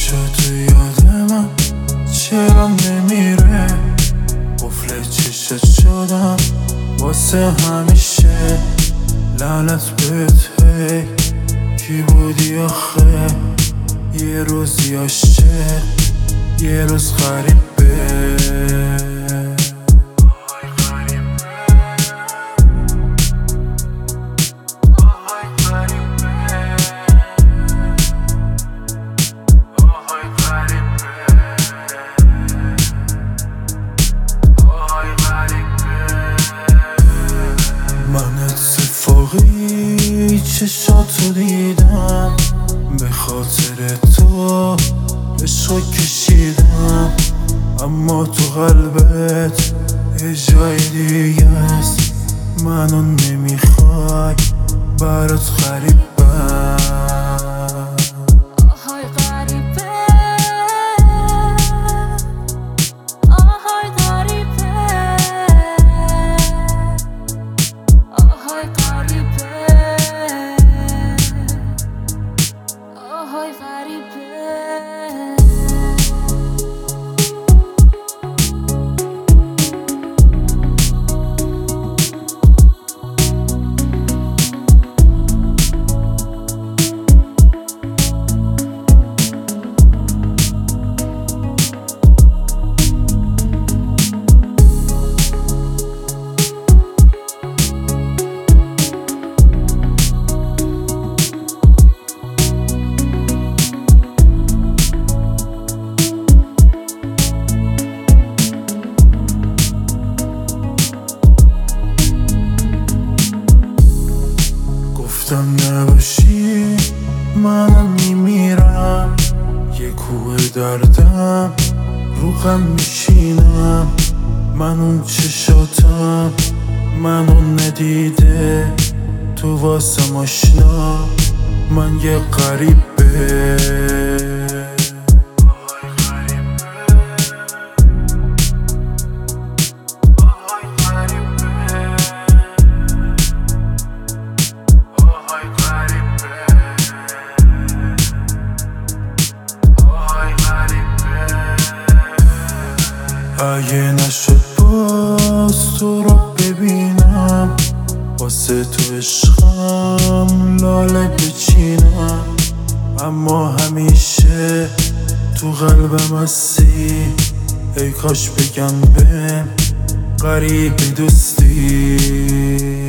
چشاتو یاد من چرا نمیره؟ قفل چشت شدم واسه همیشه. لعنت بهت هی کی بودی آخه؟ یه روز یاشه یه روز غریبه. من اتفاقی چشاتو دیدم، به خاطر تو عشقو کشیدم، اما تو قلبت یه جای دیگه است. منو نمیخوای برات غریبم. گفتم نباشی منم میمیرم، یه کوه دردم رو غم میشینم. من اون چشاتم منو ندیده، تو واسم آشنا من یه غریبه. اگه نشد باز تو رو ببینم، واسه تو عشقم لاله بچینم، اما همیشه تو قلبم هستی. ای کاش بگم بهم غریب دوستی.